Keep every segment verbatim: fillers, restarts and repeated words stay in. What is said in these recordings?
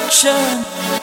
شم.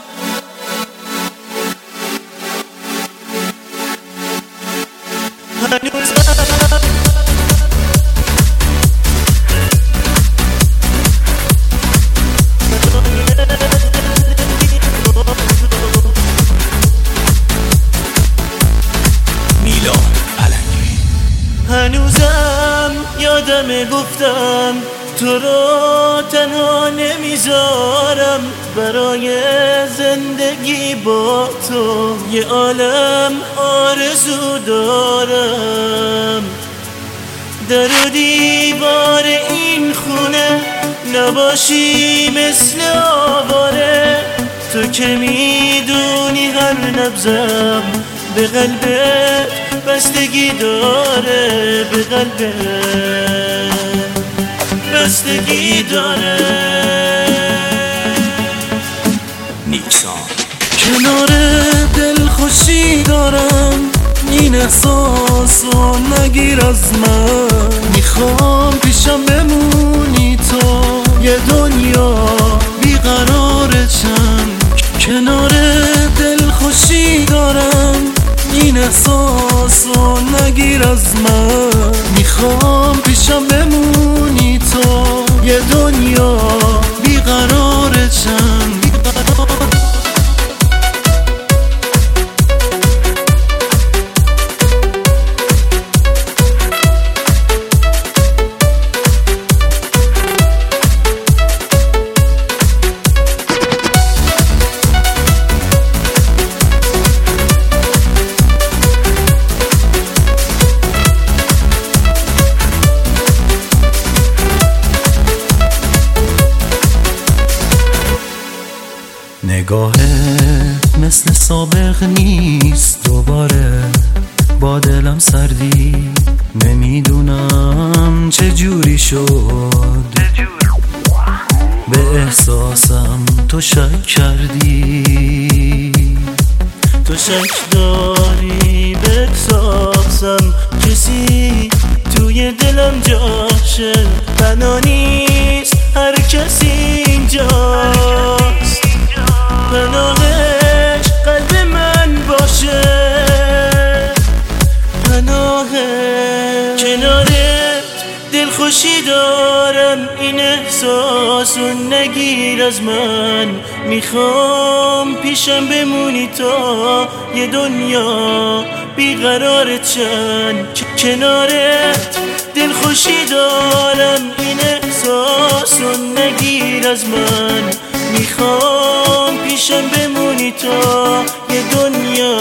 هنوزم یادم گفتم تو رو تنها نمیذارم، برای زندگی با تو یه عالم آرزو دارم. در و دیوار این خونه نباشی مثل آواره، تو که میدونی هر نبضم به قلبت بستگی داره، به قلبت بستگی داره. نیکسان کنار دل خوشی دارم، این احساسو نگیر از من. میخوام پیشم بمونی تو یه دنیا بیقرار چند. کنار دل خوشی دارم، این احساسو نگیر از من. میخوام پیشم بمونی تو یه دنیا بیقرار چند. نگاهت مثل سابق نیست، دوباره با دلم سردی. نمیدونم چه جوری شد، به احساسم تو شک کردی. تو شک داری به احساسم، کسی توی دلم جاشه. بنا نیست هر کسی اینجاست، پناهش قلب من باشه. پناهش کنارت دل خوشی دارم، این احساسو نگیر از من. میخوام پیشم بمونی تا یه دنیا بیقرار چند. کنارت دل خوشی دارم، این احساسو نگیر از من. میخوام پیشم بمونی تا یه دنیا.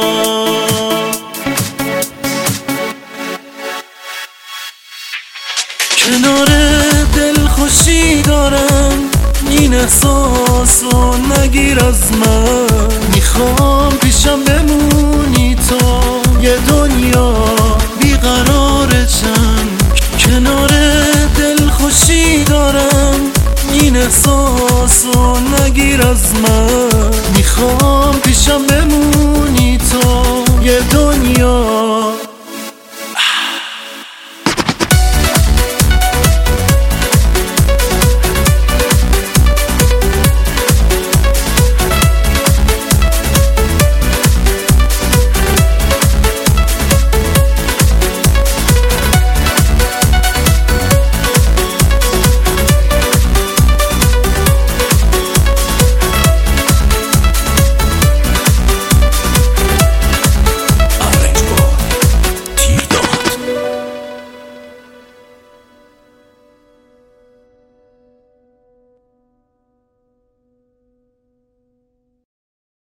کنار دل خوشی دارم، این احساسو نگیر از من. میخوام پیشم بمونی تا یه دنیا بیقرار چند. کنار دل خوشی دارم، این احساسو نگیر از من. میخوام پیشم بمونی